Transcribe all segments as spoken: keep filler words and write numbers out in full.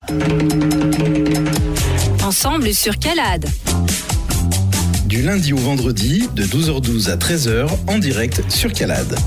Ensemble sur Calade. Du lundi au vendredi, de douze heures douze à treize heures, en direct sur Calade.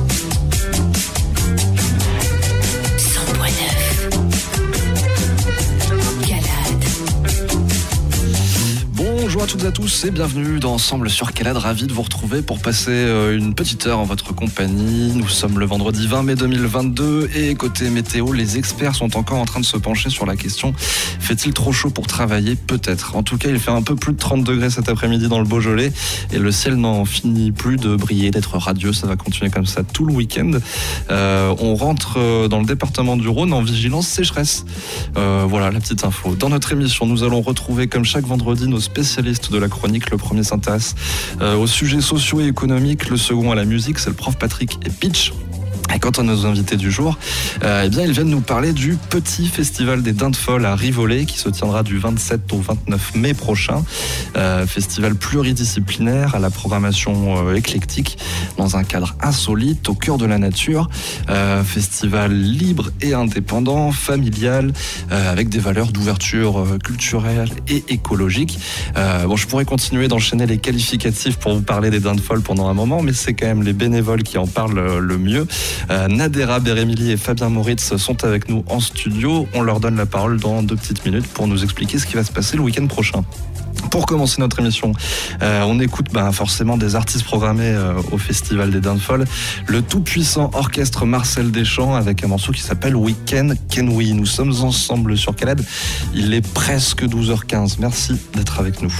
Bonjour à toutes et à tous et bienvenue dans Ensemble sur Calade, ravi de vous retrouver pour passer une petite heure en votre compagnie. Nous sommes le vendredi vingt mai deux mille vingt-deux et côté météo, les experts sont encore en train de se pencher sur la question: fait-il trop chaud pour travailler? Peut-être. En tout cas, il fait un peu plus de trente degrés cet après-midi dans le Beaujolais et le ciel n'en finit plus de briller, d'être radieux. Ça va continuer comme ça tout le week-end. Euh, on rentre dans le département du Rhône en vigilance sécheresse. Euh, voilà la petite info. Dans notre émission, nous allons retrouver comme chaque vendredi nos spécialistes de la chronique. Le premier s'intéresse euh, aux sujets sociaux et économiques, le second à la musique, c'est le prof Patrick et Pitch. Et quant à nos invités du jour, euh, eh bien, ils viennent nous parler du petit festival des Dindes Folles à Rivolé qui se tiendra du vingt-sept au vingt-neuf mai prochain. Euh, festival pluridisciplinaire à la programmation euh, éclectique dans un cadre insolite au cœur de la nature. Euh, festival libre et indépendant, familial, euh, avec des valeurs d'ouverture euh, culturelle et écologique. Euh, bon, je pourrais continuer d'enchaîner les qualificatifs pour vous parler des Dindes Folles pendant un moment, mais c'est quand même les bénévoles qui en parlent euh, le mieux. Euh, Nadera Beremili et Fabien Moritz sont avec nous en studio. On leur donne la parole dans deux petites minutes pour nous expliquer ce qui va se passer le week-end prochain. Pour commencer notre émission, euh, on écoute bah, forcément des artistes programmés euh, au Festival des Dindes Folles. Le tout-puissant orchestre Marcel Deschamps avec un morceau qui s'appelle Weekend Can We. Nous sommes ensemble sur Calade. Il est presque douze heures quinze. Merci d'être avec nous.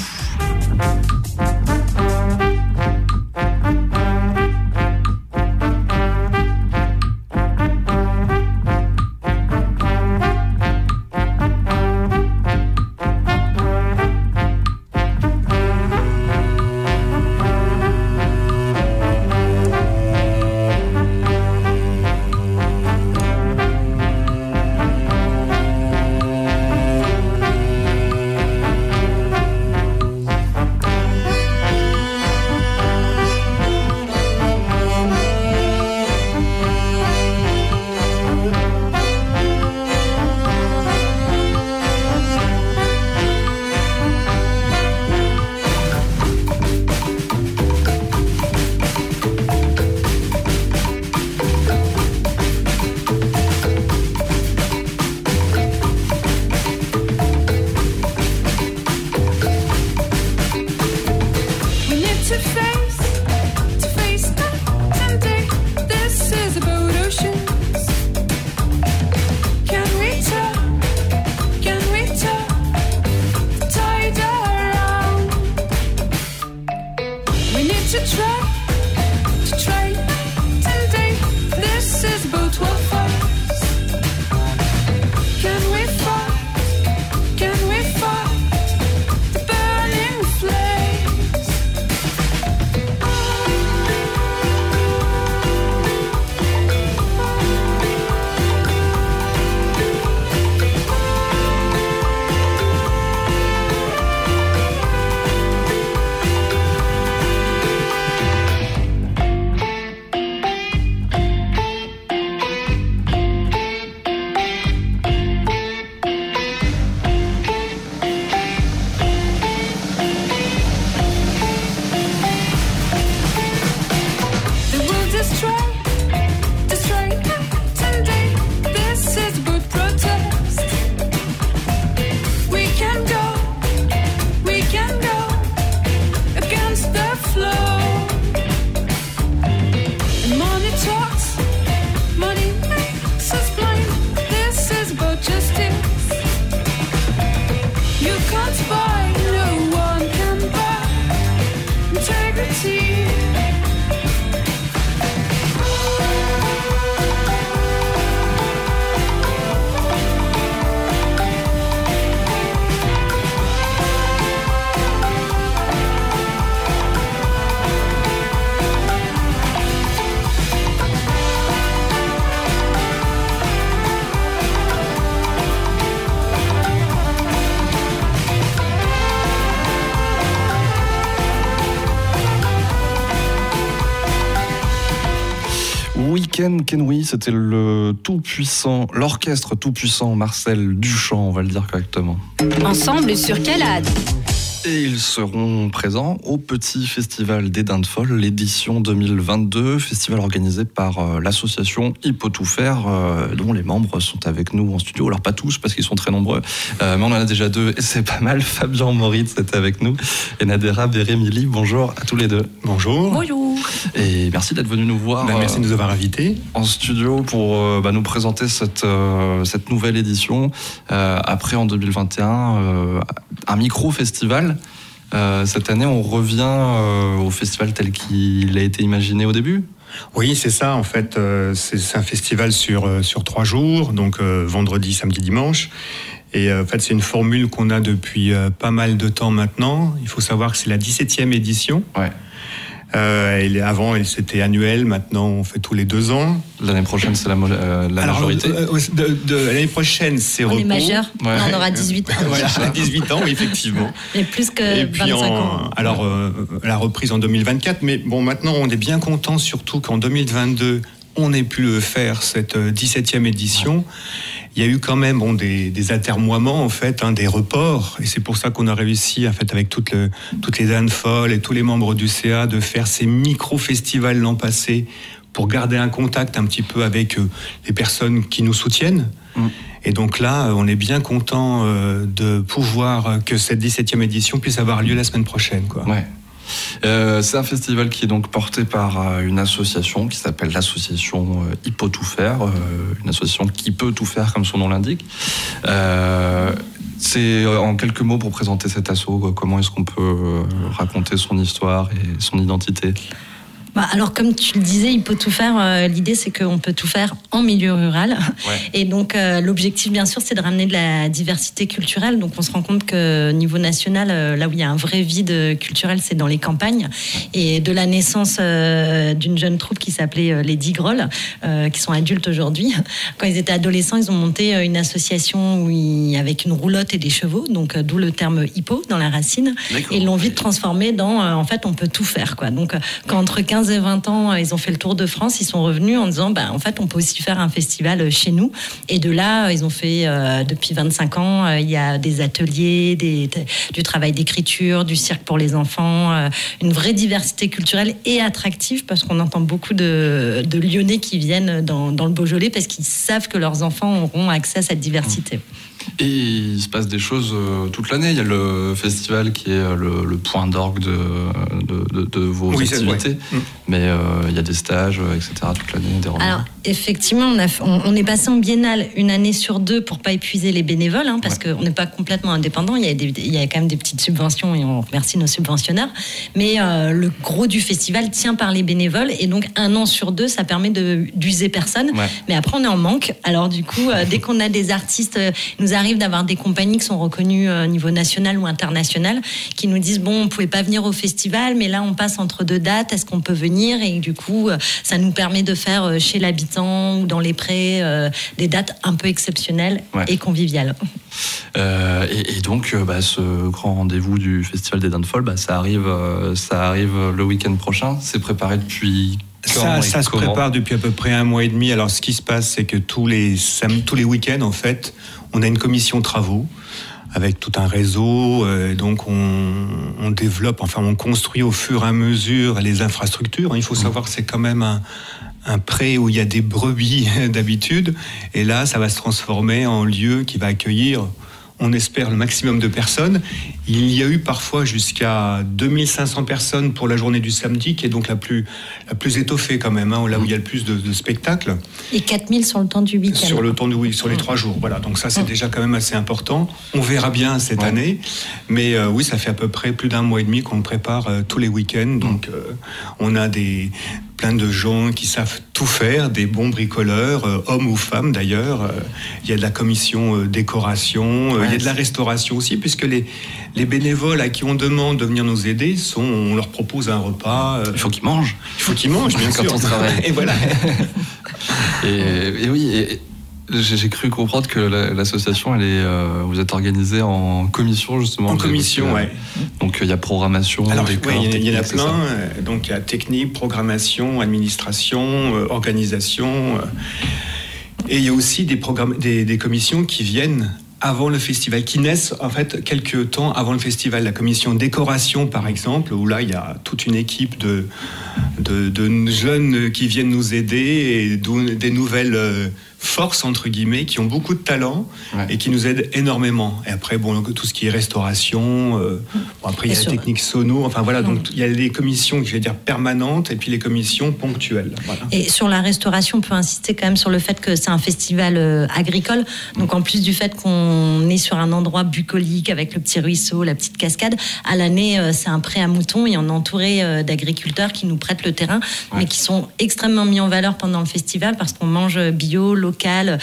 Ken Kenouille, c'était le tout-puissant, l'orchestre tout-puissant Marcel Duchamp, on va le dire correctement. Ensemble sur Calade. Et ils seront présents au Petit Festival des Dindes Folles, l'édition deux mille vingt-deux, festival organisé par euh, l'association Hippo Tout Faire, euh, dont les membres sont avec nous en studio. Alors pas tous, parce qu'ils sont très nombreux, euh, mais on en a déjà deux, et c'est pas mal. Fabien Moritz est avec nous, et Nadera Bérémili. Bonjour à tous les deux. Bonjour. Bonjour. Et merci d'être venu nous voir. Ben, merci de nous avoir invités. En studio pour euh, bah, nous présenter cette, euh, cette nouvelle édition. Euh, après, en deux mille vingt et un, euh, un micro-festival. Euh, cette année, on revient euh, au festival tel qu'il a été imaginé au début. Oui, c'est ça. En fait, euh, c'est, c'est un festival sur, euh, sur trois jours, donc euh, vendredi, samedi, dimanche. Et euh, en fait, c'est une formule qu'on a depuis euh, pas mal de temps maintenant. Il faut savoir que c'est la dix-septième édition. Ouais. Euh, et avant, c'était annuel. Maintenant, on fait tous les deux ans. L'année prochaine, c'est la, mo- euh, la Alors, majorité. euh, de, de, l'année prochaine, c'est on repos. est majeur, Ouais. on aura dix-huit ans. Voilà, dix-huit ans, oui, effectivement. Mais plus que Et puis vingt-cinq en, ans. alors euh, la reprise en deux mille vingt-quatre, mais bon, maintenant on est bien content, surtout qu'en deux mille vingt-deux on ait pu le faire, cette dix-septième édition. Il y a eu quand même bon, des, des atermoiements, en fait, hein, des reports, et c'est pour ça qu'on a réussi, en fait, avec toute le, toutes les Dindes Folles et tous les membres du C A, de faire ces micro-festivals l'an passé pour garder un contact un petit peu avec euh, les personnes qui nous soutiennent. Mmh. Et donc là, on est bien content euh, de pouvoir que cette dix-septième édition puisse avoir lieu la semaine prochaine, quoi. Ouais. Euh, c'est un festival qui est donc porté par euh, une association qui s'appelle l'association euh, Hippo Tout Faire, euh, une association qui peut tout faire comme son nom l'indique. Euh, c'est euh, en quelques mots pour présenter cet asso, euh, comment est-ce qu'on peut euh, raconter son histoire et son identité? Bah, alors, comme tu le disais, il peut tout faire. Euh, l'idée, c'est qu'on peut tout faire en milieu rural. Ouais. Et donc, euh, l'objectif, bien sûr, c'est de ramener de la diversité culturelle. Donc, on se rend compte que niveau national, euh, là où il y a un vrai vide culturel, c'est dans les campagnes. Et de la naissance euh, d'une jeune troupe qui s'appelait euh, les Digrolles, euh, qui sont adultes aujourd'hui. Quand ils étaient adolescents, ils ont monté euh, une association où ils, avec une roulotte et des chevaux, donc euh, d'où le terme hippo dans la racine. D'accord. Et ils l'ont vite transformé dans, euh, en fait, on peut tout faire, quoi. Donc, euh, quand entre quinze et vingt ans, ils ont fait le tour de France, ils sont revenus en disant, bah, en fait, on peut aussi faire un festival chez nous. Et de là, ils ont fait, euh, depuis vingt-cinq ans, euh, il y a des ateliers, des, du travail d'écriture, du cirque pour les enfants, euh, une vraie diversité culturelle et attractive, parce qu'on entend beaucoup de, de Lyonnais qui viennent dans, dans le Beaujolais parce qu'ils savent que leurs enfants auront accès à cette diversité. Et il se passe des choses euh, toute l'année. Il y a le festival qui est le, le point d'orgue de, de, de, de vos oui, activités. Mmh. Mais euh, il y a des stages, et cetera toute l'année, des rendez-vous. Alors, effectivement, on, a, on, on est passé en biennale une année sur deux pour ne pas épuiser les bénévoles, hein, parce ouais. qu'on n'est pas complètement indépendant. Il y, a des, il y a quand même des petites subventions et on remercie nos subventionneurs. Mais euh, le gros du festival tient par les bénévoles. Et donc, un an sur deux, ça permet de, d'user personne. Ouais. Mais après, on est en manque. Alors, du coup, euh, dès qu'on a des artistes, euh, nous arrive d'avoir des compagnies qui sont reconnues au niveau national ou international, qui nous disent, bon, on ne pouvait pas venir au festival, mais là, on passe entre deux dates, est-ce qu'on peut venir? Et du coup, ça nous permet de faire chez l'habitant ou dans les prés euh, des dates un peu exceptionnelles ouais. et conviviales. Euh, et, et donc, bah, ce grand rendez-vous du Festival des Dindes Folles, bah, ça arrive, euh, ça arrive le week-end prochain. C'est préparé depuis... Ça, ça se prépare depuis à peu près un mois et demi. Alors, ce qui se passe, c'est que tous les, tous les week-ends, en fait, on a une commission travaux avec tout un réseau. Euh, donc, on, on développe, enfin, on construit au fur et à mesure les infrastructures. Il faut savoir que c'est quand même un, un pré où il y a des brebis d'habitude. Et là, ça va se transformer en lieu qui va accueillir, on espère, le maximum de personnes. Il y a eu parfois jusqu'à deux mille cinq cents personnes pour la journée du samedi, qui est donc la plus, la plus étoffée quand même, hein, là où il y a le plus de, de spectacles. Et quatre mille sur le temps du week-end. Sur le temps du oui, sur les trois jours. Voilà, donc ça c'est mmh. déjà quand même assez important. On verra bien cette ouais. année, mais euh, oui, ça fait à peu près plus d'un mois et demi qu'on prépare euh, tous les week-ends. Donc euh, on a des plein de gens qui savent tout faire, des bons bricoleurs, euh, hommes ou femmes d'ailleurs. Euh, il y a de la commission euh, décoration, euh, ouais. il y a de la restauration aussi, puisque les, les bénévoles à qui on demande de venir nous aider, sont, on leur propose un repas. Euh, il faut qu'ils mangent. Il faut qu'ils mangent, bien quand sûr. On travaille. Et voilà. et, et oui, et J'ai, j'ai cru comprendre que la, l'association, elle est, euh, vous êtes organisée en commission justement. En commission, oui. Donc il y a programmation. Alors décor, oui, il y, y en a technique, plein. Donc il y a technique, programmation, administration, euh, organisation. Euh, et il y a aussi des, programmes, des, des commissions qui viennent avant le festival, qui naissent en fait quelques temps avant le festival. La commission décoration, par exemple, où là il y a toute une équipe de, de, de jeunes qui viennent nous aider et des nouvelles euh, forces entre guillemets, qui ont beaucoup de talent, ouais. et qui nous aident énormément. Et après, bon, tout ce qui est restauration, euh, bon, après il y a la technique sono. Enfin voilà, donc il y a les commissions, je vais dire permanentes, et puis les commissions ponctuelles. Voilà. Et sur la restauration, on peut insister quand même sur le fait que c'est un festival euh, agricole. Donc en plus du fait qu'on est sur un endroit bucolique avec le petit ruisseau, la petite cascade, à l'année euh, c'est un pré à moutons et on est entouré euh, d'agriculteurs qui nous prêtent le terrain, ouais. mais qui sont extrêmement mis en valeur pendant le festival parce qu'on mange bio, local.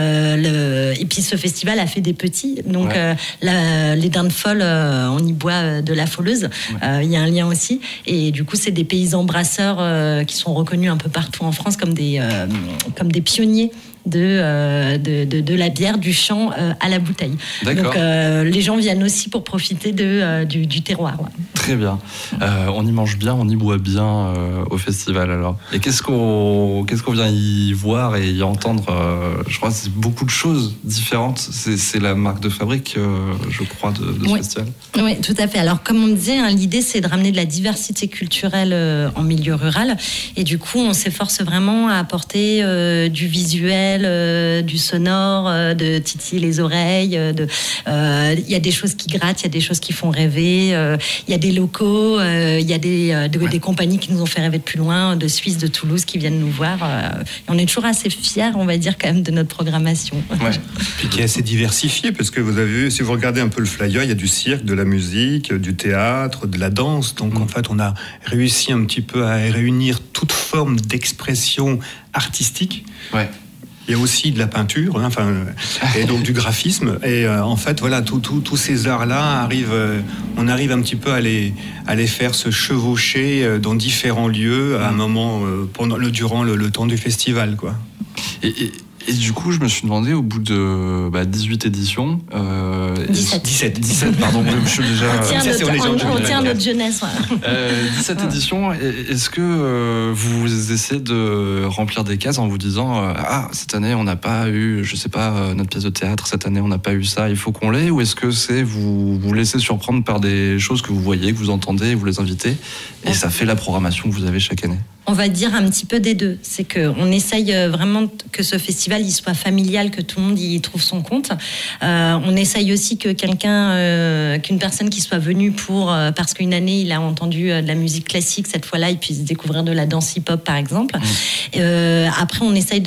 Euh, le... Et puis ce festival a fait des petits. Donc ouais. euh, la, les dindes folles, euh, on y boit de la folleuse. Il ouais. euh, y a un lien aussi. Et du coup, c'est des paysans brasseurs euh, qui sont reconnus un peu partout en France comme des, euh, comme des pionniers. De, euh, de, de, de la bière du champ euh, à la bouteille. D'accord. Donc euh, les gens viennent aussi pour profiter de, euh, du, du terroir. Ouais. Très bien. Euh, on y mange bien, on y boit bien euh, au festival alors. Et qu'est-ce qu'on, qu'est-ce qu'on vient y voir et y entendre euh, Je crois que c'est beaucoup de choses différentes. C'est, c'est la marque de fabrique, euh, je crois, de, de ce oui. festival. Oui, tout à fait. Alors comme on disait, hein, l'idée c'est de ramener de la diversité culturelle euh, en milieu rural. Et du coup, on s'efforce vraiment à apporter euh, du visuel, Euh, du sonore, euh, de titiller les oreilles. Il de, euh, y a des choses qui grattent, il y a des choses qui font rêver. Il euh, y a des locaux, il euh, y a des, euh, de, ouais. des compagnies qui nous ont fait rêver de plus loin, de Suisse, de Toulouse, qui viennent nous voir. Euh, et on est toujours assez fiers, on va dire, quand même, de notre programmation. Ouais. Puis qui est assez diversifié, parce que vous avez vu, si vous regardez un peu le flyer, il y a du cirque, de la musique, du théâtre, de la danse. Donc mmh. en fait, on a réussi un petit peu à réunir toute forme d'expression artistique. Ouais. Il y a aussi de la peinture, hein, enfin, et donc du graphisme. Et euh, en fait, voilà, tous tout, tout ces arts-là arrivent. Euh, on arrive un petit peu à les, à les faire se chevaucher euh, dans différents lieux à un moment euh, pendant le durant le, le temps du festival, quoi. Et, et... Et du coup, je me suis demandé, au bout de bah, dix-huit éditions... Euh, dix-sept. dix-sept, dix-sept, pardon, je suis déjà... On tient, notre, on, on tient notre jeunesse. Ouais. Euh, dix-sept éditions, est-ce que euh, vous essayez de remplir des cases en vous disant euh, « Ah, cette année, on n'a pas eu, je sais pas, euh, notre pièce de théâtre, cette année, on n'a pas eu ça, il faut qu'on l'ait » ou est-ce que c'est vous vous laissez surprendre par des choses que vous voyez, que vous entendez, vous les invitez, et ça fait la programmation que vous avez chaque année? On va dire un petit peu des deux. C'est qu'on essaye vraiment que ce festival il soit familial, que tout le monde y trouve son compte. Euh, on essaye aussi que quelqu'un, euh, qu'une personne qui soit venue pour, euh, parce qu'une année il a entendu euh, de la musique classique, cette fois-là il puisse découvrir de la danse hip-hop par exemple. Mmh. Euh, après on essaye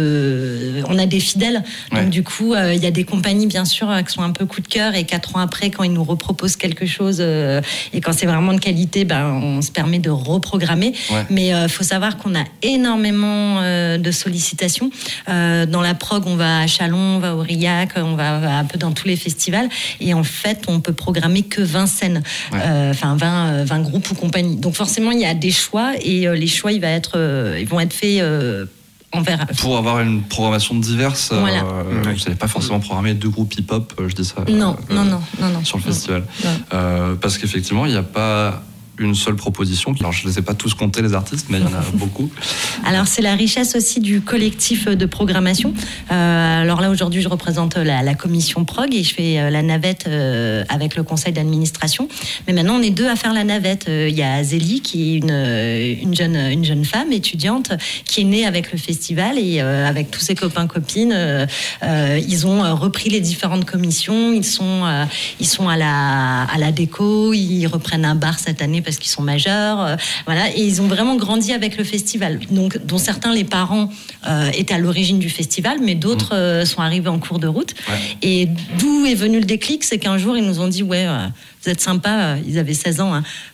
de... On a des fidèles. Ouais. Donc du coup il euh, y a des compagnies bien sûr qui sont un peu coup de cœur et quatre ans après quand ils nous reproposent quelque chose euh, et quand c'est vraiment de qualité, ben, on se permet de reprogrammer. Ouais. Mais il euh, faut savoir qu'on a énormément euh, de sollicitations. Euh, dans la prog, on va à Chalon, on va au Aurillac, on va, va un peu dans tous les festivals. Et en fait, on peut programmer que vingt scènes, ouais. euh, enfin vingt, vingt groupes ou compagnies. Donc forcément, il y a des choix et euh, les choix, il va être, euh, ils vont être faits. Euh, Envers. Pour avoir une programmation diverse, voilà. euh, vous n'allez pas forcément programmer deux groupes hip-hop, je dis ça. Non, euh, non, non, non, non. Sur le non, festival. Non. Euh, parce qu'effectivement, il n'y a pas une seule proposition. Alors, je ne les ai pas tous comptés, les artistes, mais il y en a beaucoup. Alors, c'est la richesse aussi du collectif de programmation. Euh, alors là, aujourd'hui, je représente la, la commission prog et je fais la navette euh, avec le conseil d'administration. Mais maintenant, on est deux à faire la navette. Il euh, y a Zélie, qui est une, une, jeune, une jeune femme étudiante qui est née avec le festival et euh, avec tous ses copains-copines. Euh, euh, ils ont repris les différentes commissions. Ils sont, euh, ils sont à, la, à la déco. Ils reprennent un bar cette année parce qu'ils sont majeurs, euh, voilà, et ils ont vraiment grandi avec le festival. Donc, dont certains, les parents euh, étaient à l'origine du festival, mais d'autres euh, sont arrivés en cours de route. Ouais. Et d'où est venu le déclic, c'est qu'un jour ils nous ont dit ouais, euh, vous êtes sympas, euh, ils avaient seize ans, hein,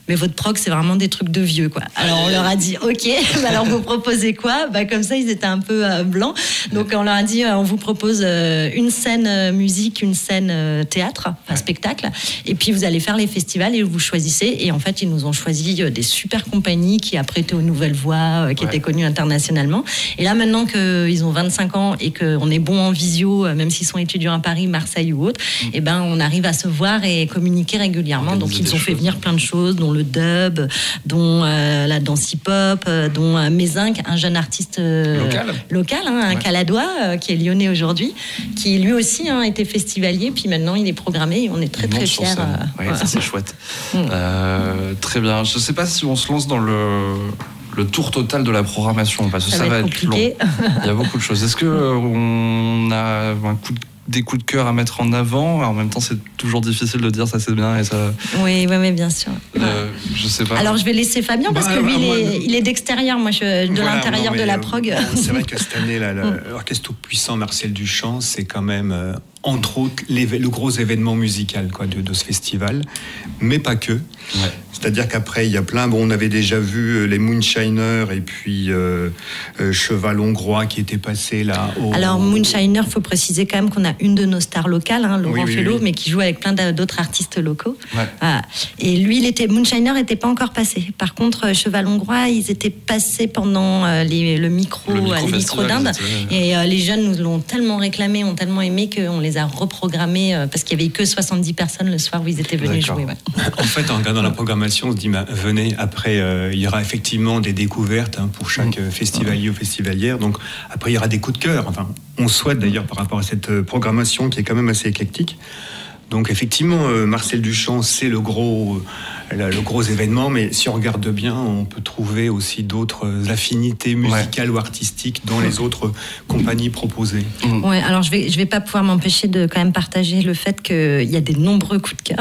mais votre prog, c'est vraiment des trucs de vieux, quoi. Alors, on leur a dit, OK, bah alors vous proposez quoi? Bah, comme ça, ils étaient un peu euh, blancs. Donc, on leur a dit, euh, on vous propose euh, une scène euh, musique, une scène euh, théâtre, enfin spectacle, et puis vous allez faire les festivals et vous choisissez. Et en fait, ils nous ont choisi euh, des super compagnies qui après étaient aux Nouvelles Voix, euh, qui ouais. étaient connues internationalement. Et là, maintenant qu'ils ont vingt-cinq ans et qu'on est bon en visio, euh, même s'ils sont étudiants à Paris, Marseille ou autre, mmh. et ben, on arrive à se voir et communiquer régulièrement. Donc, ils nous ont fait venir plein de choses, dont le dub, dont euh, la danse hip-hop, euh, dont euh, Mézinc, un jeune artiste euh, local, local hein, un ouais. caladois euh, qui est lyonnais aujourd'hui, qui lui aussi hein, était festivalier, puis maintenant il est programmé et on est très il très fiers. Euh, oui, voilà. Ça c'est chouette. Mmh. Euh, très bien. Je ne sais pas si on se lance dans le... le tour total de la programmation, parce que ça, ça va, va être long. Il y a beaucoup de choses. Est-ce qu'on a un coup de des coups de cœur à mettre en avant? En même temps, c'est toujours difficile de dire ça c'est bien et ça. Oui, oui, mais bien sûr. Euh, je sais pas. Alors je vais laisser Fabien parce bah, que lui, bah, il, est, moi, il est d'extérieur, moi je, de voilà, l'intérieur non, de la euh, prog. C'est vrai que cette année, là, l'orchestre tout puissant Marcel Duchamp, c'est quand même euh, entre autres le gros événement musical quoi, de, de ce festival, mais pas que. Ouais. C'est-à-dire qu'après, il y a plein. Bon, on avait déjà vu les Moonshiners et puis euh, euh, Cheval Hongrois qui étaient passés là. Au... Alors, Moonshiners, il faut préciser quand même qu'on a une de nos stars locales, hein, Laurent oui, oui, Fellow, oui. mais qui joue avec plein d'autres artistes locaux. Ouais. Voilà. Et lui, il était, Moonshiner n'était pas encore passé. Par contre, Cheval Hongrois, ils étaient passés pendant euh, les, le micro, le micro les micros d'Inde. Et euh, les jeunes nous l'ont tellement réclamé, ont tellement aimé qu'on les a reprogrammés euh, parce qu'il n'y avait que soixante-dix personnes le soir où ils étaient venus D'accord. jouer. Ouais. En fait, en regardant la programmation, on se dit, bah, venez, après, euh, il y aura effectivement des découvertes hein, pour chaque mmh. festivalier ou festivalière. Donc, après, il y aura des coups de cœur. Enfin, on souhaite d'ailleurs par rapport à cette programmation qui est quand même assez éclectique. Donc, effectivement, euh, Marcel Duchamp, c'est le gros, euh, le gros événement, mais si on regarde bien, on peut trouver aussi d'autres affinités musicales ouais. ou artistiques dans les autres compagnies proposées. Mmh. Ouais, alors je vais, je vais pas pouvoir m'empêcher de quand même partager le fait qu'il y a des nombreux coups de cœur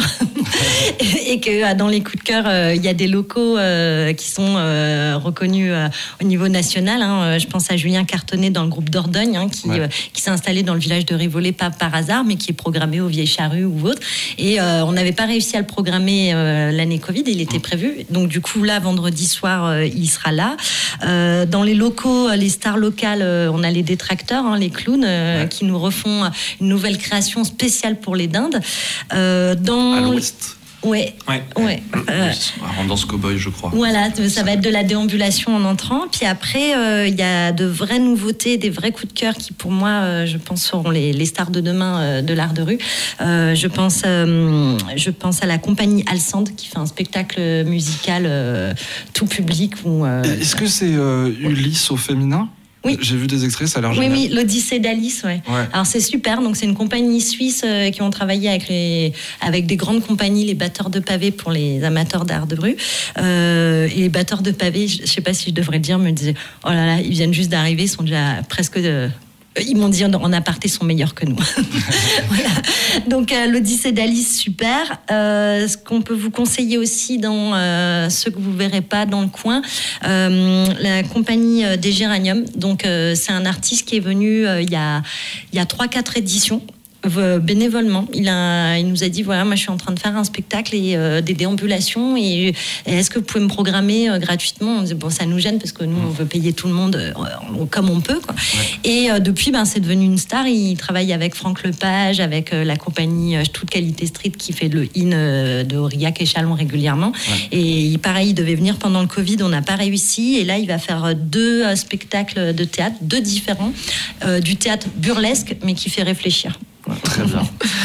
et que dans les coups de cœur, euh, il y a des locaux euh, qui sont euh, reconnus euh, au niveau national. Hein. Je pense à Julien Cartonnet dans le groupe Dordogne, hein, qui, ouais. euh, qui s'est installé dans le village de Rivollet, pas par hasard, mais qui est programmé aux Vieilles Charrues ou autre. Et euh, on n'avait pas réussi à le programmer euh, l'année Covid, il était prévu. Donc du coup là, vendredi soir, euh, il sera là. Euh, dans les locaux, les stars locales, euh, on a les détracteurs, hein, les clowns, euh, ouais. qui nous refont une nouvelle création spéciale pour les dindes. Euh, dans à l'ouest. Ouais, ouais. ouais. Euh, dans ce cow-boy, je crois. Voilà, ça va être de la déambulation en entrant. Puis après, il euh, y a de vraies nouveautés, des vrais coups de cœur qui, pour moi, euh, je pense, seront les, les stars de demain euh, de l'art de rue. Euh, je pense, euh, je pense à la compagnie Alsand qui fait un spectacle musical euh, tout public. Où, euh, Est-ce que c'est euh, Ulysse au féminin ? Oui. J'ai vu des extraits, ça a l'air oui, génial. Oui, l'Odyssée d'Alice, ouais. ouais. Alors c'est super, donc c'est une compagnie suisse euh, qui ont travaillé avec, les, avec des grandes compagnies, les batteurs de pavés pour les amateurs d'art de rue. Euh, et les batteurs de pavés, je ne sais pas si je devrais le dire, me disaient, oh là là, ils viennent juste d'arriver, ils sont déjà presque... Euh, ils m'ont dit en aparté, sont meilleurs que nous. Voilà. Donc euh, l'Odyssée d'Alice, super. Euh, ce qu'on peut vous conseiller aussi dans euh, ceux que vous verrez pas dans le coin, euh, la compagnie des Géraniums. Donc euh, c'est un artiste qui est venu euh, il y a il y a trois quatre éditions. Bénévolement, il, a, il nous a dit voilà, moi je suis en train de faire un spectacle et euh, des déambulations et, et est-ce que vous pouvez me programmer euh, gratuitement? On dit bon, ça nous gêne parce que nous on veut payer tout le monde euh, comme on peut quoi. Ouais. Et euh, depuis ben c'est devenu une star. Il travaille avec Franck Lepage, avec euh, la compagnie euh, Toute Qualité Street qui fait le in euh, de Aurillac et Chalon régulièrement. Ouais. Et il, pareil, il devait venir pendant le Covid, on n'a pas réussi et là il va faire deux euh, spectacles de théâtre, deux différents, euh, du théâtre burlesque mais qui fait réfléchir. Très bien.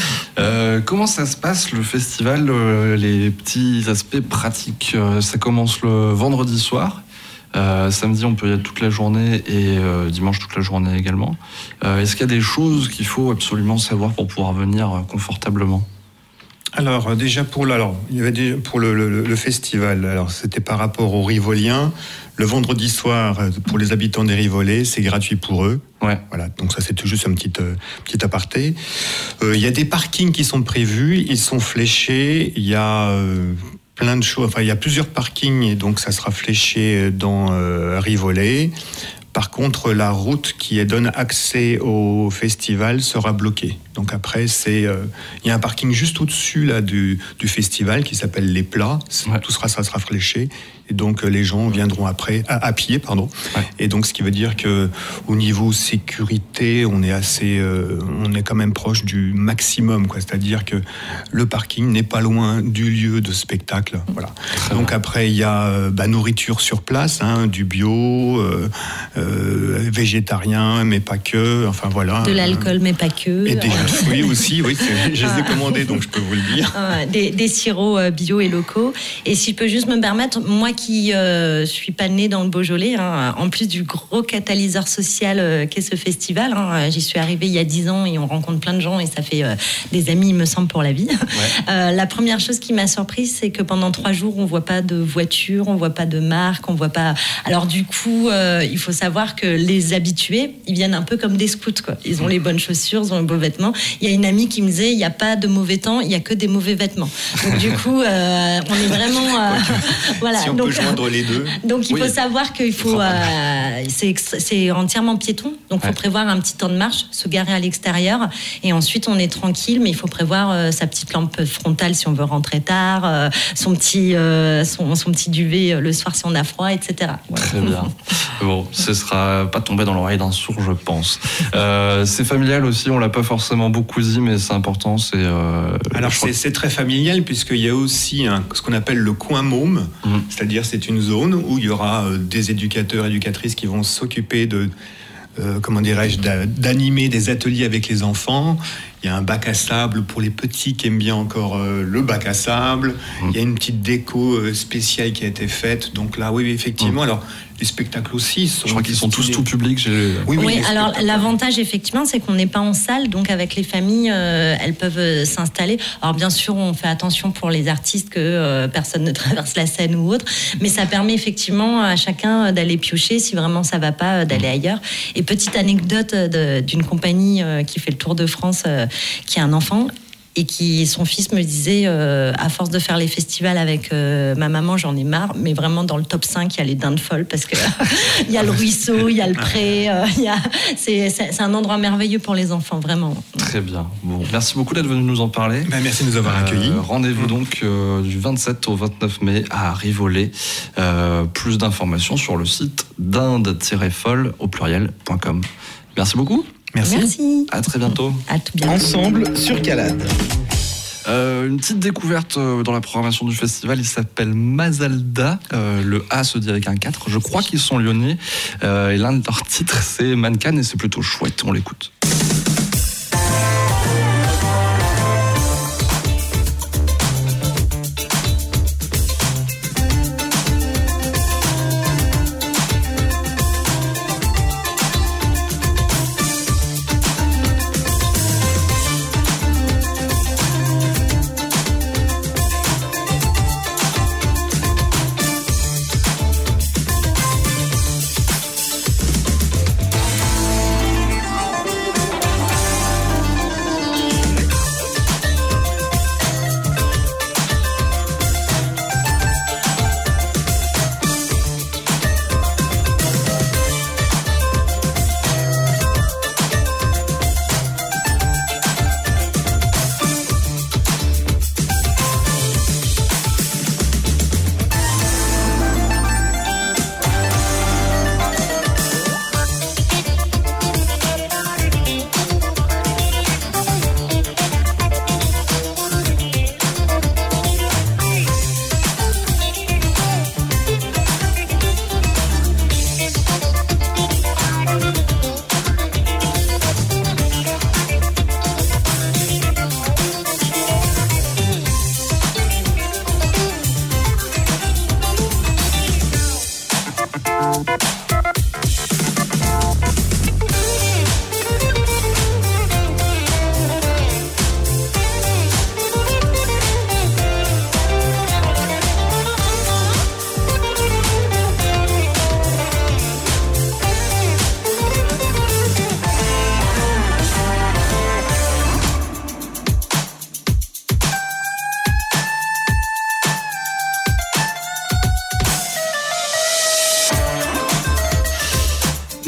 Euh, comment ça se passe le festival, euh, les petits aspects pratiques? euh, Ça commence le vendredi soir. Euh, samedi, on peut y aller toute la journée et euh, dimanche toute la journée également. Euh, est-ce qu'il y a des choses qu'il faut absolument savoir pour pouvoir venir euh, confortablement? Alors déjà pour le, alors, il y avait déjà pour le, le, le festival, alors c'était par rapport aux Rivoliens. Le vendredi soir, pour les habitants des Rivolets, c'est gratuit pour eux. Ouais. Voilà, donc ça c'est tout juste un petit, euh, petit aparté. Euh, il y a des parkings qui sont prévus, ils sont fléchés, il y a euh, plein de choses, enfin il y a plusieurs parkings et donc ça sera fléché dans euh, Rivolets. Par contre, la route qui donne accès au festival sera bloquée. Donc après, c'est, euh, il y a un parking juste au-dessus là du, du festival qui s'appelle Les Plats. Ouais. Tout sera, ça sera fléché. Et donc les gens viendront après à, à pied, pardon. Ouais. Et donc ce qui veut dire que au niveau sécurité, on est assez, euh, on est quand même proche du maximum, quoi. C'est-à-dire que le parking n'est pas loin du lieu de spectacle. Voilà. Très donc bien. Après il y a bah, nourriture sur place, hein, du bio, euh, euh, végétarien, mais pas que. Enfin voilà. De l'alcool, mais pas que. Et des jus de fruits aussi. Oui, c'est, je les ai commandés, donc je peux vous le dire. Des, des sirops bio et locaux. Et si je peux juste me permettre, moi qui euh, suis pas née dans le Beaujolais, hein, en plus du gros catalyseur social euh, qu'est ce festival, hein, j'y suis arrivée il y a dix ans et on rencontre plein de gens et ça fait euh, des amis, il me semble, pour la vie. Ouais. Euh, la première chose qui m'a surprise, c'est que pendant trois jours, on voit pas de voiture, on voit pas de marque, on voit pas. Alors du coup, euh, il faut savoir que les habitués, ils viennent un peu comme des scouts, quoi. Ils ont les bonnes chaussures, ils ont les beaux vêtements. Il y a une amie qui me disait, il n'y a pas de mauvais temps, il y a que des mauvais vêtements. Donc du coup, euh, on est vraiment, euh, voilà. Si on donc, peut joindre les deux. Donc il oui. faut savoir qu'il faut, euh, c'est, c'est entièrement piéton, donc il ouais. faut prévoir un petit temps de marche, se garer à l'extérieur, et ensuite on est tranquille, mais il faut prévoir euh, sa petite lampe frontale si on veut rentrer tard, euh, son petit, euh, son, son petit duvet le soir si on a froid, et cetera. Voilà. Très bien. Bon, ce sera pas tombé dans l'oreille d'un sourd, je pense. Euh, c'est familial aussi, on l'a pas forcément beaucoup dit, mais c'est important. C'est euh, alors c'est, c'est très familial puisqu'il y a aussi un, ce qu'on appelle le coin môme, mmh. c'est-à-dire c'est une zone où il y aura euh, des éducateurs, éducatrices qui vont s'occuper de, euh, comment dirais-je, d'animer des ateliers avec les enfants. Il y a un bac à sable pour les petits qui aiment bien encore euh, le bac à sable. Mmh. Il y a une petite déco euh, spéciale qui a été faite. Donc là, oui, effectivement. Mmh. Alors, les spectacles aussi sont... Je crois qu'ils sont tous tout publics. J'ai... Oui, oui, oui alors l'avantage, effectivement, c'est qu'on n'est pas en salle. Donc, avec les familles, euh, elles peuvent euh, s'installer. Alors, bien sûr, on fait attention pour les artistes que euh, personne ne traverse la scène ou autre. Mais ça permet effectivement à chacun d'aller piocher si vraiment ça ne va pas, d'aller ailleurs. Et petite anecdote de, d'une compagnie euh, qui fait le tour de France... Euh, qui a un enfant et qui, son fils me disait, euh, à force de faire les festivals avec euh, ma maman, j'en ai marre, mais vraiment dans le top cinq, il y a les dindes folles parce que il y a le ruisseau, il y a le pré, euh, y a, c'est, c'est, c'est un endroit merveilleux pour les enfants, vraiment. Très bien. Bon, merci beaucoup d'être venu nous en parler. Ben, merci de nous avoir accueillis. Euh, rendez-vous mmh. donc euh, du vingt-sept au vingt-neuf mai à Rivoli. Euh, plus d'informations sur le site dinde tiret folle au pluriel point com. Merci beaucoup. Merci. Merci. À très bientôt. À tout bientôt. Ensemble sur Calade. Euh, une petite découverte dans la programmation du festival, il s'appelle Mazalda, euh, le A se dit avec un quatre, je crois qu'ils sont lyonnais, euh, et l'un de leurs titres c'est Mannequin et c'est plutôt chouette, on l'écoute.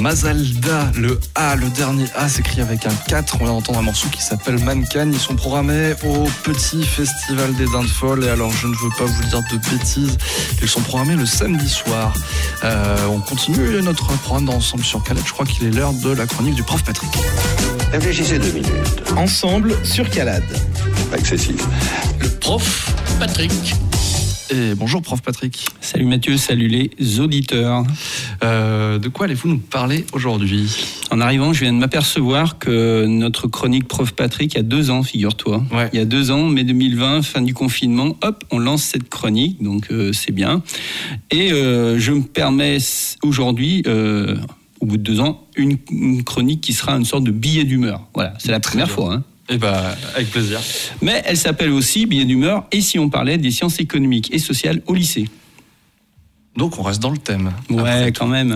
Mazalda, le A, le dernier A s'écrit avec un quatre. On vient d'entendre un morceau qui s'appelle Mannequin. Ils sont programmés au Petit Festival des Dindes Folles. Et alors, je ne veux pas vous dire de bêtises, ils sont programmés le samedi soir. Euh, on continue notre programme d'Ensemble sur Calade. Je crois qu'il est l'heure de la chronique du prof Patrick. Réfléchissez deux minutes. Ensemble sur Calade. Pas excessif. Le prof Patrick. Et bonjour prof Patrick. Salut Mathieu, salut les auditeurs. Euh, de quoi allez-vous nous parler aujourd'hui ? En arrivant, je viens de m'apercevoir que notre chronique prof Patrick, il y a deux ans, figure-toi. Ouais. Il y a deux ans, mai deux mille vingt, fin du confinement, hop, on lance cette chronique, donc euh, c'est bien. Et euh, je me permets aujourd'hui, euh, au bout de deux ans, une, une chronique qui sera une sorte de billet d'humeur. Voilà, c'est la Très première bien. fois, hein. Eh ben, avec plaisir. Mais elle s'appelle aussi billet d'humeur, et si on parlait des sciences économiques et sociales au lycée ? Donc on reste dans le thème. Ouais, quand même.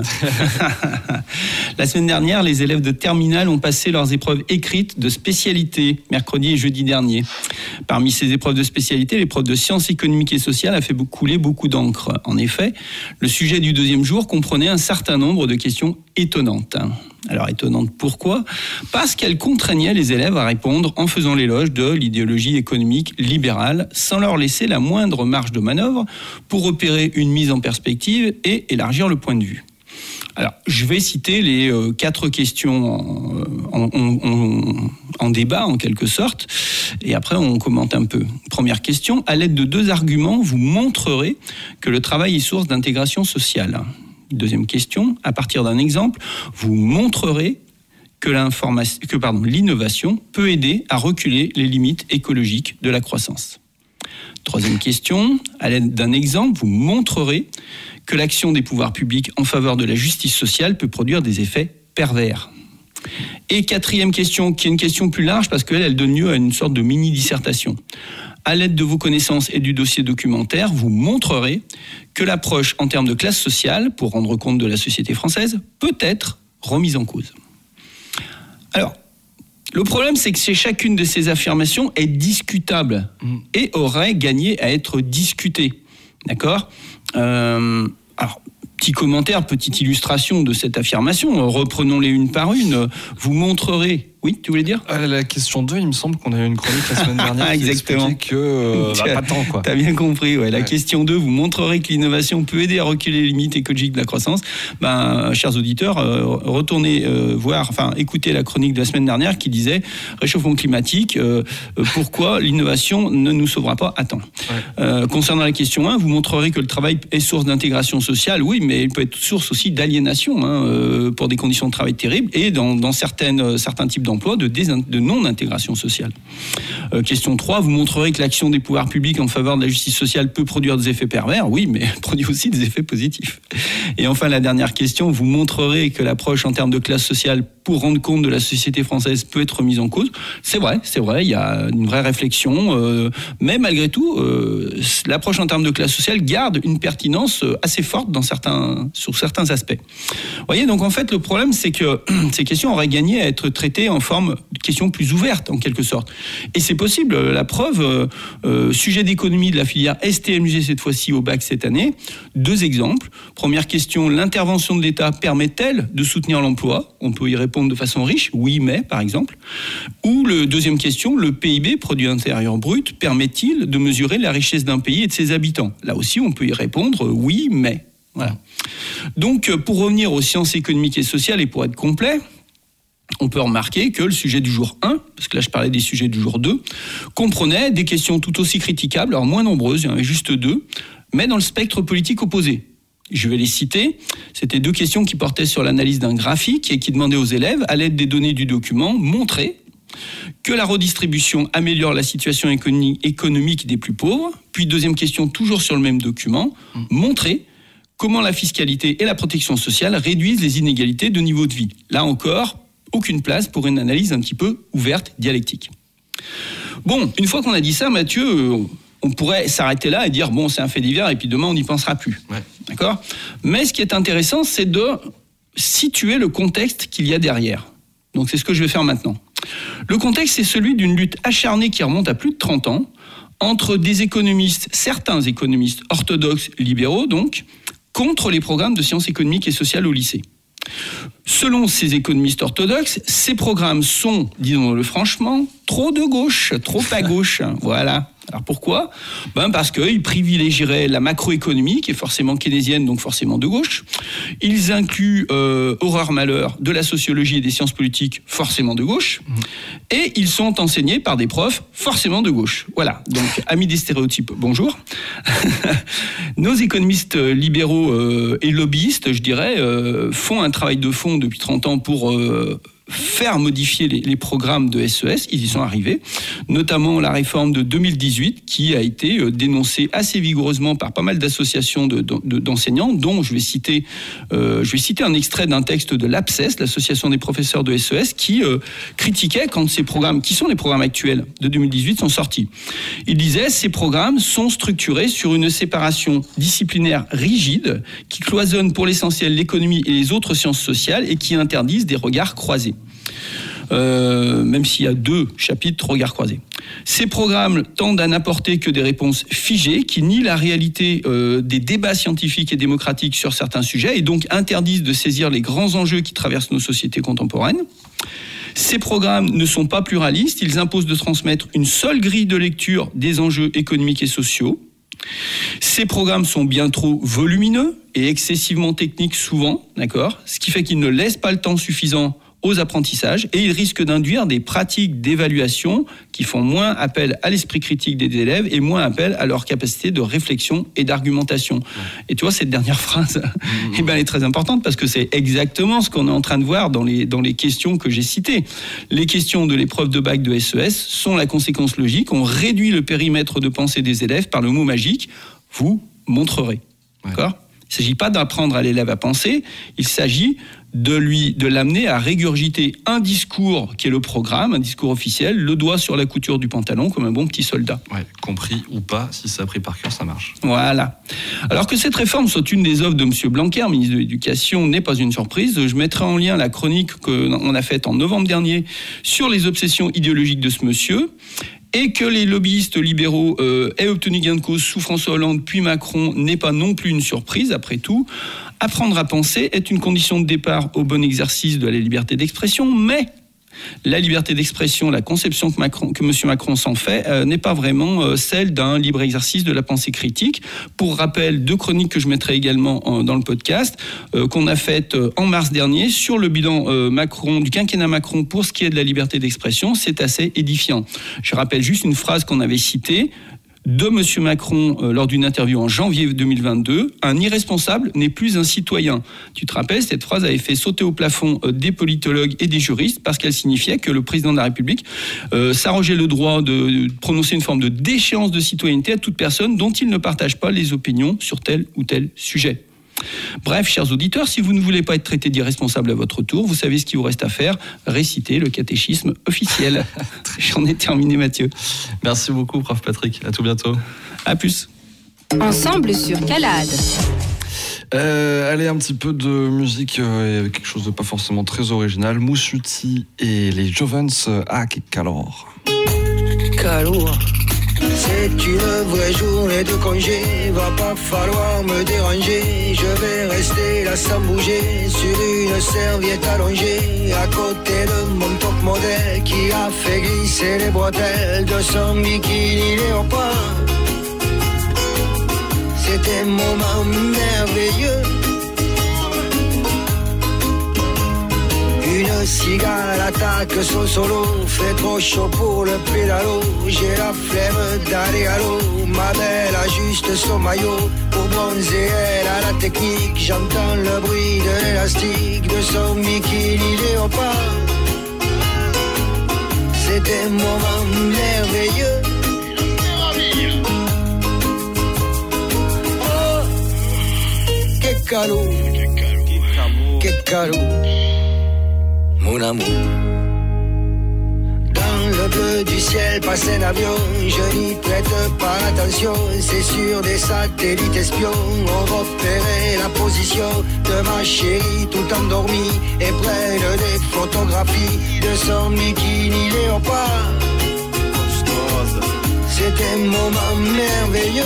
La semaine dernière, les élèves de terminale ont passé leurs épreuves écrites de spécialité, mercredi et jeudi dernier. Parmi ces épreuves de spécialité, l'épreuve de sciences économiques et sociales a fait couler beaucoup d'encre. En effet, le sujet du deuxième jour comprenait un certain nombre de questions étonnantes. Alors étonnante pourquoi ? Parce qu'elle contraignait les élèves à répondre en faisant l'éloge de l'idéologie économique libérale, sans leur laisser la moindre marge de manœuvre pour opérer une mise en perspective et élargir le point de vue. Alors, je vais citer les euh, quatre questions en, en, en, en débat, en quelque sorte, et après on commente un peu. Première question, à l'aide de deux arguments, vous montrerez que le travail est source d'intégration sociale. Deuxième question, à partir d'un exemple, vous montrerez que, l'information, que pardon, l'innovation peut aider à reculer les limites écologiques de la croissance. Troisième question, à l'aide d'un exemple, vous montrerez que l'action des pouvoirs publics en faveur de la justice sociale peut produire des effets pervers. Et quatrième question, qui est une question plus large parce qu'elle elle donne lieu à une sorte de mini-dissertation. À l'aide de vos connaissances et du dossier documentaire, vous montrerez que l'approche en termes de classe sociale, pour rendre compte de la société française, peut être remise en cause. Alors, le problème, c'est que chacune de ces affirmations est discutable et aurait gagné à être discutée. D'accord ? euh, Alors, petit commentaire, petite illustration de cette affirmation. Reprenons-les une par une. Vous montrerez... Oui, tu voulais dire ? À la question deux, il me semble qu'on a eu une chronique la semaine dernière qui Exactement. expliquait que euh, bah, pas tant quoi. T'as bien compris, ouais. La Ouais. question deux, vous montrerez que l'innovation peut aider à reculer les limites écologiques de la croissance. Ben, chers auditeurs, euh, retournez euh, voir, enfin, écoutez la chronique de la semaine dernière qui disait réchauffement climatique, euh, euh, pourquoi l'innovation ne nous sauvera pas à temps. Ouais. Euh, concernant la question un, vous montrerez que le travail est source d'intégration sociale, oui, mais il peut être source aussi d'aliénation, hein, euh, pour des conditions de travail terribles et dans, dans certaines, euh, certains types d'emplois de, désin- de non-intégration sociale. Euh, question trois, vous montrerez que l'action des pouvoirs publics en faveur de la justice sociale peut produire des effets pervers, oui, mais elle produit aussi des effets positifs. Et enfin, la dernière question, vous montrerez que l'approche en termes de classe sociale pour rendre compte de la société française peut être mise en cause. C'est vrai, c'est vrai, il y a une vraie réflexion, euh, mais malgré tout, euh, l'approche en termes de classe sociale garde une pertinence assez forte dans certains, sur certains aspects. Vous voyez, donc en fait, le problème, c'est que ces questions auraient gagné à être traitées en forme de questions plus ouvertes, en quelque sorte. Et c'est possible, la preuve, euh, euh, sujet d'économie de la filière S T M G cette fois-ci au bac cette année. Deux exemples. Première question, l'intervention de l'État permet-elle de soutenir l'emploi ? On peut y répondre de façon riche, oui, mais, par exemple. Ou le deuxième question, le P I B, produit intérieur brut, permet-il de mesurer la richesse d'un pays et de ses habitants ? Là aussi, on peut y répondre, oui, mais. Voilà. Donc, pour revenir aux sciences économiques et sociales et pour être complet, on peut remarquer que le sujet du jour un, parce que là je parlais des sujets du jour deux, comprenait des questions tout aussi critiquables, alors moins nombreuses, il y en avait juste deux, mais dans le spectre politique opposé. Je vais les citer. C'était deux questions qui portaient sur l'analyse d'un graphique et qui demandaient aux élèves, à l'aide des données du document, montrer que la redistribution améliore la situation économique des plus pauvres. Puis deuxième question, toujours sur le même document, montrer comment la fiscalité et la protection sociale réduisent les inégalités de niveau de vie. Là encore, aucune place pour une analyse un petit peu ouverte, dialectique. Bon, une fois qu'on a dit ça, Mathieu, on pourrait s'arrêter là et dire, bon, c'est un fait divers et puis demain, on n'y pensera plus. Ouais. D'accord ? Mais ce qui est intéressant, c'est de situer le contexte qu'il y a derrière. Donc, c'est ce que je vais faire maintenant. Le contexte, c'est celui d'une lutte acharnée qui remonte à plus de trente ans entre des économistes, certains économistes orthodoxes libéraux, donc, contre les programmes de sciences économiques et sociales au lycée. Selon ces économistes orthodoxes, ces programmes sont, disons-le franchement, trop de gauche, trop à gauche. Voilà. Alors pourquoi ? Ben parce qu'ils privilégieraient la macroéconomie, qui est forcément keynésienne, donc forcément de gauche. Ils incluent euh, horreur-malheur de la sociologie et des sciences politiques, forcément de gauche. Et ils sont enseignés par des profs, forcément de gauche. Voilà, donc amis des stéréotypes, bonjour. Nos économistes libéraux euh, et lobbyistes, je dirais, euh, font un travail de fond depuis trente ans pour... Euh, faire modifier les, les programmes de S E S, ils y sont arrivés, notamment la réforme de deux mille dix-huit qui a été euh, dénoncée assez vigoureusement par pas mal d'associations de, de, d'enseignants, dont je vais citer, euh, je vais citer un extrait d'un texte de l'A P S E S, l'association des professeurs de S E S, qui euh, critiquait quand ces programmes, qui sont les programmes actuels de deux mille dix-huit, sont sortis. Il disait, ces programmes sont structurés sur une séparation disciplinaire rigide qui cloisonne pour l'essentiel l'économie et les autres sciences sociales et qui interdisent des regards croisés. Euh, même s'il y a deux chapitres regards croisés. Ces programmes tendent à n'apporter que des réponses figées qui nient la réalité euh, des débats scientifiques et démocratiques sur certains sujets et donc interdisent de saisir les grands enjeux qui traversent nos sociétés contemporaines. Ces programmes ne sont pas pluralistes, ils imposent de transmettre une seule grille de lecture des enjeux économiques et sociaux. Ces programmes sont bien trop volumineux et excessivement techniques souvent, d'accord, ce qui fait qu'ils ne laissent pas le temps suffisant aux apprentissages et ils risquent d'induire des pratiques d'évaluation qui font moins appel à l'esprit critique des élèves et moins appel à leur capacité de réflexion et d'argumentation. Et tu vois, cette dernière phrase, mmh. eh ben, elle est très importante parce que c'est exactement ce qu'on est en train de voir dans les, dans les questions que j'ai citées. Les questions de l'épreuve de bac de S E S sont la conséquence logique. On réduit le périmètre de pensée des élèves par le mot magique « vous montrerez ». D'accord ? Il ne s'agit pas d'apprendre à l'élève à penser, il s'agit de lui, de l'amener à régurgiter un discours qui est le programme, un discours officiel, le doigt sur la couture du pantalon comme un bon petit soldat. Ouais, compris ou pas, si c'est appris par cœur, ça marche. Voilà. Alors que cette réforme soit une des œuvres de M. Blanquer, ministre de l'Éducation, n'est pas une surprise. Je mettrai en lien la chronique qu'on a faite en novembre dernier sur les obsessions idéologiques de ce monsieur. Et que les lobbyistes libéraux euh, aient obtenu gain de cause sous François Hollande puis Macron n'est pas non plus une surprise, après tout. Apprendre à penser est une condition de départ au bon exercice de la liberté d'expression, mais la liberté d'expression, la conception que, Macron, que M. Macron s'en fait, euh, n'est pas vraiment euh, celle d'un libre exercice de la pensée critique. Pour rappel, deux chroniques que je mettrai également en, dans le podcast, euh, qu'on a faites euh, en mars dernier sur le bilan euh, Macron, du quinquennat Macron pour ce qui est de la liberté d'expression, c'est assez édifiant. Je rappelle juste une phrase qu'on avait citée de M. Macron euh, lors d'une interview en janvier deux mille vingt-deux, « Un irresponsable n'est plus un citoyen ». Tu te rappelles, cette phrase avait fait sauter au plafond euh, des politologues et des juristes parce qu'elle signifiait que le président de la République euh, s'arrogeait le droit de, de prononcer une forme de déchéance de citoyenneté à toute personne dont il ne partage pas les opinions sur tel ou tel sujet. Bref, chers auditeurs, si vous ne voulez pas être traité d'irresponsable à votre tour, vous savez ce qu'il vous reste à faire, réciter le catéchisme officiel. J'en ai terminé, Mathieu. Merci beaucoup, prof Patrick. À tout bientôt. À plus. Ensemble sur Calade. Euh, allez, un petit peu de musique, euh, quelque chose de pas forcément très original. Moussuti et les Jovens à Calor. Calor. C'est une vraie journée de congé, va pas falloir me déranger. Je vais rester là sans bouger, sur une serviette allongée, à côté de mon top modèle qui a fait glisser les bretelles de son bikini léopard. C'était un moment merveilleux. Une cigale attaque son solo, fait trop chaud pour le pédalo. J'ai la flemme d'aller à l'eau, ma belle ajuste son maillot. Pour bronzer, elle a la technique, j'entends le bruit de l'élastique de son bikini léopard. C'était un moment merveilleux. Oh, que calou, que calou. Mon amour, dans le bleu du ciel passe un avion, je n'y prête pas attention, c'est sur des satellites espions, on repérait la position de ma chérie tout endormie, et prennent des photographies de son bikini léopard. C'était un moment merveilleux.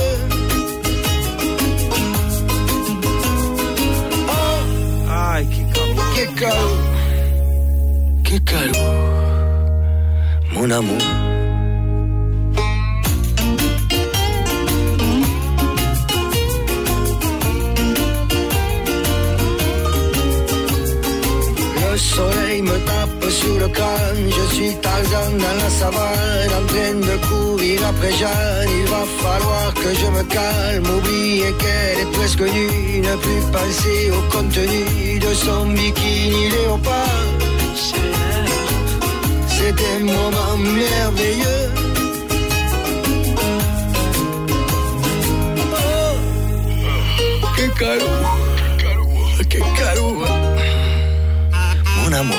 Oh, aïe, que calou, que calou, mon amour. Le soleil me tape sur le crâne, je suis Tarzan dans la savane, en train de courir après Jeanne. Il va falloir que je me calme, oublier qu'elle est presque nue, ne plus penser au contenu de son bikini léopard. C'était un moment merveilleux. Oh, que calou, que calou, mon amour.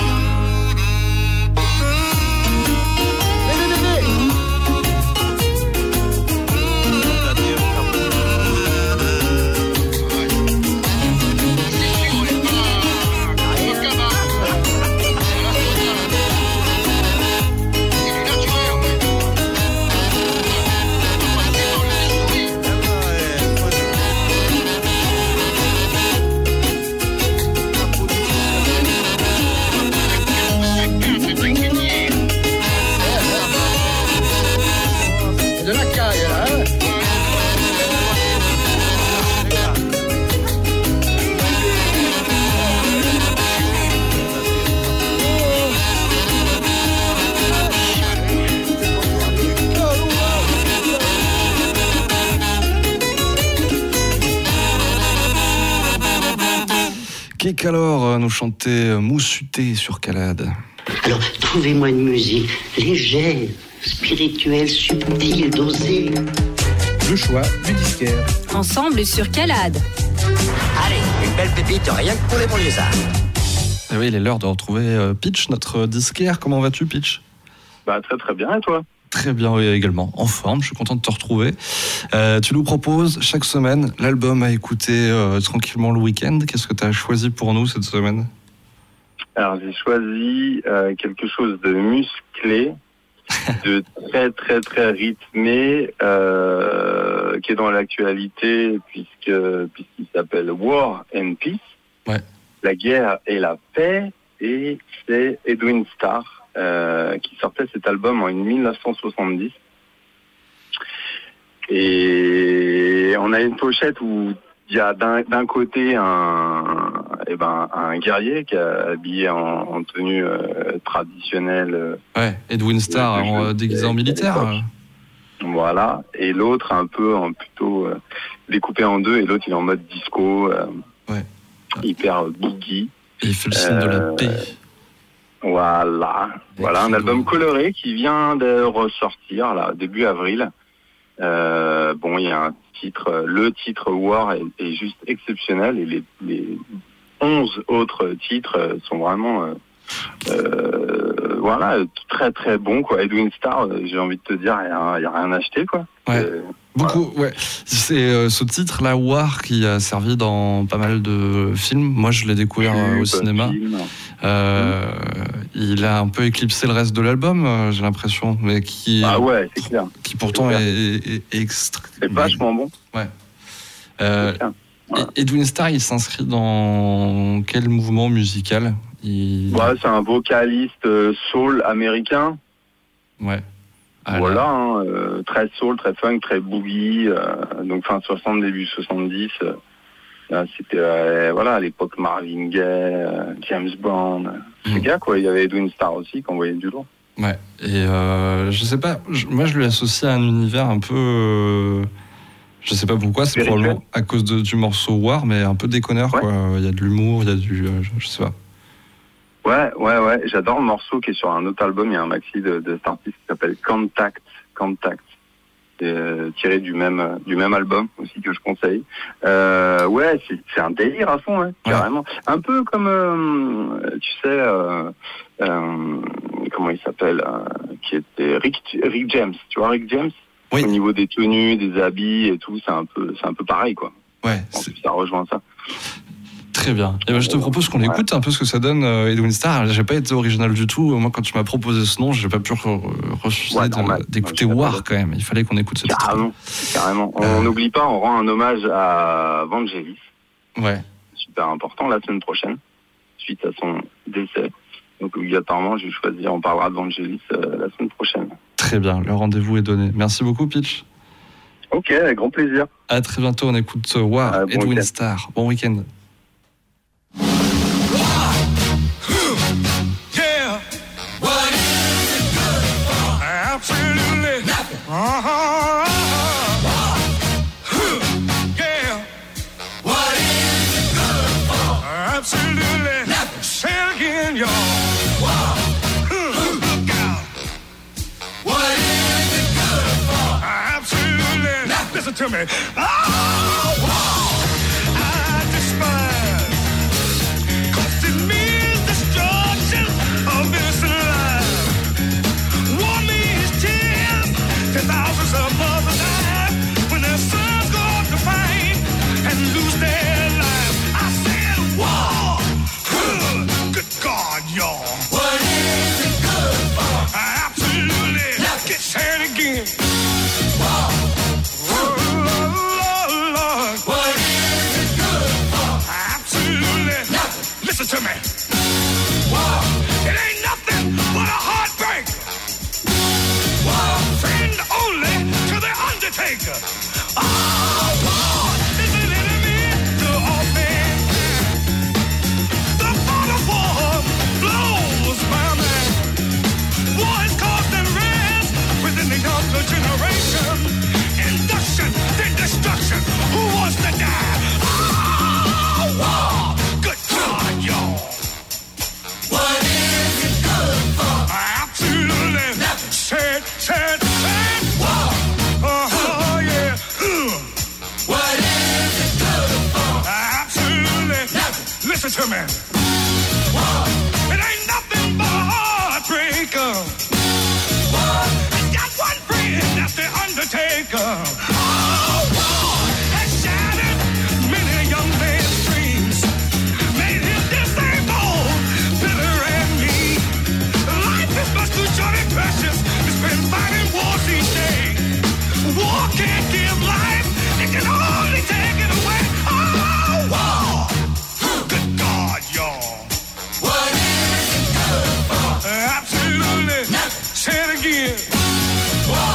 Qu'alors nous chantait Moussuté sur Calade. Alors, trouvez-moi une musique légère, spirituelle, subtile, dosée. Le choix du disquaire. Ensemble sur Calade. Allez, une belle pépite, rien que pour les banlieusards. Et oui, il est l'heure de retrouver Pitch, notre disquaire. Comment vas-tu, Pitch ? Bah, très très bien, et toi ? Très bien, oui, également. En forme, je suis content de te retrouver. Euh, tu nous proposes chaque semaine l'album à écouter euh, tranquillement le week-end. Qu'est-ce que tu as choisi pour nous cette semaine ? Alors, j'ai choisi euh, quelque chose de musclé, de très très très rythmé, euh, qui est dans l'actualité, puisque puisqu'il s'appelle War and Peace. Ouais. La guerre et la paix, et c'est Edwin Starr. Euh, qui sortait cet album en dix-neuf cent soixante-dix. Et on a une pochette où il y a d'un, d'un côté un, eh ben, un guerrier qui est habillé en, en tenue euh, traditionnelle. Ouais, Edwin Starr en euh, déguisé en militaire. Voilà. Et l'autre un peu en plutôt euh, découpé en deux, et l'autre il est en mode disco, euh, ouais. hyper boogie. Et il fait le signe euh, de la paix. Voilà, voilà un album coloré qui vient de ressortir là début avril. Euh, bon, il y a un titre, le titre War est, est juste exceptionnel, et les, les onze autres titres sont vraiment, euh, euh, voilà, très très bons quoi. Edwin Starr, j'ai envie de te dire, il y a, y a rien à acheter quoi. Ouais. Euh, Beaucoup, voilà. Ouais. C'est euh, ce titre-là, War, qui a servi dans pas mal de films. Moi, je l'ai découvert euh, au cinéma. Euh, mmh. Il a un peu éclipsé le reste de l'album, euh, j'ai l'impression, mais qui, ah ouais, c'est clair. Qui pourtant c'est est, est, est extra... C'est vachement bon. Ouais. Euh, ouais. Edwin Starr, il s'inscrit dans quel mouvement musical ? il... Ouais, c'est un vocaliste euh, soul américain. Ouais. Ah, voilà, hein, euh, très soul, très funk, très boogie, euh, donc fin soixante, début soixante-dix. Euh, là, c'était euh, voilà, à l'époque Marvin Gaye, euh, James Brown, mmh. ces gars quoi. Il y avait Edwin Starr aussi qui envoyait du lourd. Ouais, et euh, je sais pas, je, moi je lui associe à un univers un peu, euh, je sais pas pourquoi, c'est spirituel. Probablement à cause de, du morceau War, mais un peu déconneur ouais. quoi. Il y a de l'humour, il y a du, euh, je, je sais pas. Ouais, ouais, ouais. J'adore le morceau qui est sur un autre album. Il y a un maxi de, de cet artiste qui s'appelle Contact. Contact. C'est euh, tiré du même du même album aussi que je conseille. Euh, ouais, c'est, c'est un délire à fond, hein, ouais. carrément. Un peu comme, euh, tu sais, euh, euh, comment il s'appelle, euh, qui était Rick, Rick James. Tu vois Rick James. Oui. Au niveau des tenues, des habits et tout, c'est un peu, c'est un peu pareil, quoi. Ouais. C'est... Ça rejoint ça. Très bien. Et ben, je te propose qu'on écoute ouais. un peu ce que ça donne, euh, Edwin Starr. J'ai pas été original du tout. Moi, quand tu m'as proposé ce nom, j'ai pas pu re- refuser ouais, de, d'écouter ouais, War quand même. Il fallait qu'on écoute ce titre. Carrément. Carrément. On n'oublie euh... pas, on rend un hommage à Vangelis. Ouais. Super important la semaine prochaine suite à son décès. Donc obligatoirement, j'ai choisi, on parlera de Vangelis euh, la semaine prochaine. Très bien, le rendez-vous est donné. Merci beaucoup, Pitch. Ok, avec grand plaisir. À très bientôt, on écoute War, ah, bon Edwin week-end. Starr. Bon week-end. Yeah. What is it good for? Absolutely nothing. Uh-huh. Yeah. What is it good for? Absolutely nothing. Say it again, y'all. Wow. Look out. What is it good for? Absolutely nothing. Listen to me. Oh, wow. I despise. Cause it means destruction of innocent lives. War means tears to thousands of mothers die when their sons go off to fight and lose their lives. I said war. Good God, y'all. What is it good for? Absolutely. Get said again. War. Oh, Lord, Lord. What is it good for? Absolutely. Nothing. Listen to me. War. It ain't nothing but a heartbreak. War. Friend only to the undertaker. Oh, war is an enemy to all mankind. The thought of war blows my mind. War is caused unrest within the younger generation. Induction, then destruction. Who wants to die? Oh, war. Good God, y'all. What is it good for? Absolutely nothing. Said, said, said. War. Uh-huh, yeah. Ugh. What is it good for? Absolutely nothing. Listen to me. War. It ain't nothing but a heartbreaker. War. It's got one friend, that's the undertaker. Oh, war has shattered many a young man's dreams. Made him disabled, bitter and mean. Life is much too short and precious to spend fighting wars each day. War can't give life, it can only take it away. Oh, war. Good God, y'all. What is it good for? Absolutely nothing. Say it again. War.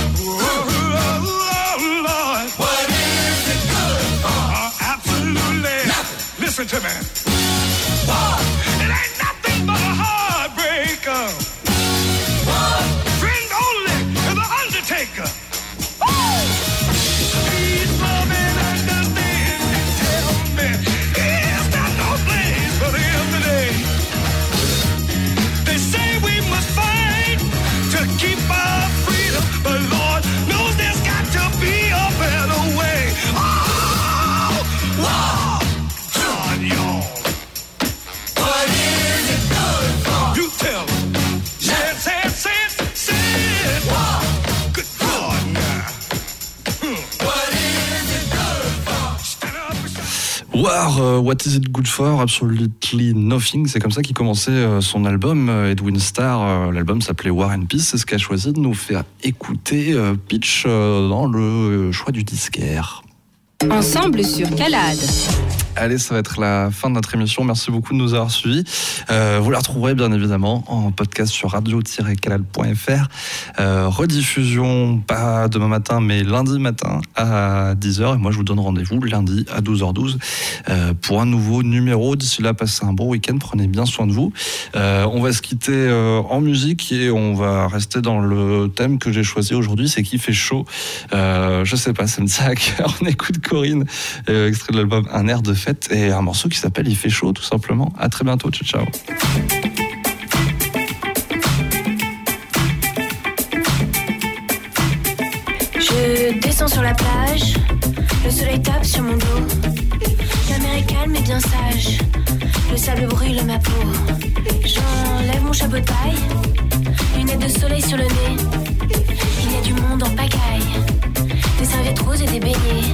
Oh, Lord. What is it good for? Uh, absolutely nothing. Listen to me. War. It ain't nothing but a heartbreaker. War. Friend only to the undertaker. Woo! Please love and understand and tell me, is there no place for them today? They say we must fight to keep our freedom, but Lord knows there's got to be a better way. Oh, wow, God, y'all. What is it good for? You tell them. Say it, say it, say it, say it. Wow, good God, now. What is it good for? Stand up. War, uh, What is it good for? Absolutely nothing. C'est comme ça qu'il commençait euh, son album, euh, Edwin Starr. Euh, l'album s'appelait War and Peace. C'est ce qu'a choisi de nous faire écouter euh, Pitch euh, dans le choix du disquaire. Ensemble sur Calade. Allez, ça va être la fin de notre émission. Merci beaucoup de nous avoir suivis. Euh, vous la retrouverez bien évidemment en podcast sur radio tiret calade point f r. Euh, rediffusion, pas demain matin, mais lundi matin à dix heures. Et moi, je vous donne rendez-vous lundi à douze heures douze euh, pour un nouveau numéro. D'ici là, passez un bon week-end. Prenez bien soin de vous. Euh, on va se quitter euh, en musique et on va rester dans le thème que j'ai choisi aujourd'hui. C'est qu'il fait chaud. Euh, je sais pas, ça me tient à cœur. On écoute Corinne, euh, extrait de l'album Un air de fête et un morceau qui s'appelle Il fait chaud tout simplement. À très bientôt, ciao ciao. Je descends sur la plage, le soleil tape sur mon dos. La mer est calme et bien sage, le sable brûle ma peau. J'enlève mon chapeau de paille, lunettes de soleil sur le nez. Il y a du monde en pagaille, des serviettes roses et des beignets.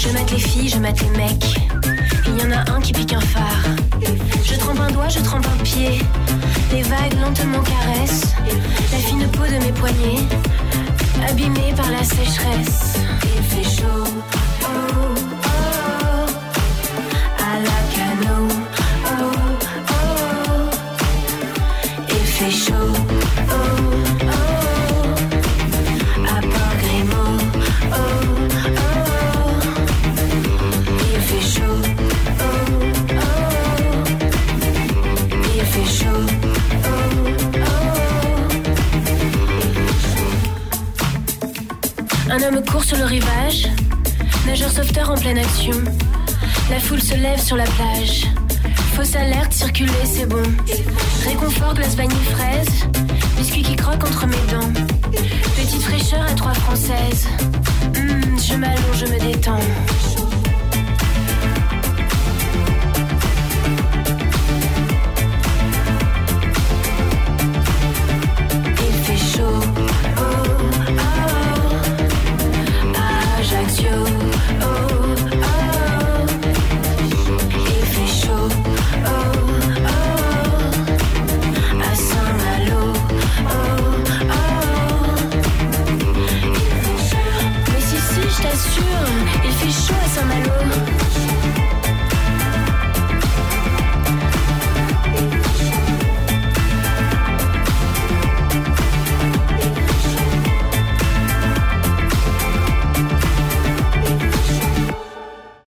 Je mate les filles, je mate les mecs. Il y en a un qui pique un phare. Je trempe un doigt, je trempe un pied. Les vagues lentement caressent la fine peau de mes poignets, abîmée par la sécheresse. Il fait chaud, oh, oh, oh, à la cano, oh, oh, oh. Il fait chaud, oh, oh, oh, à Port-Grimaud, oh, oh, oh. Il fait chaud, oh, oh, oh. Il fait chaud, oh, oh, oh. Un homme court sur le rivage, nageur sauveteur en pleine action. La foule se lève sur la plage. Fausse alerte, circuler c'est bon. Réconfort, glace vanille fraise. Biscuit qui croque entre mes dents. Petite fraîcheur à trois françaises. Mmh, je m'allonge, je me détends.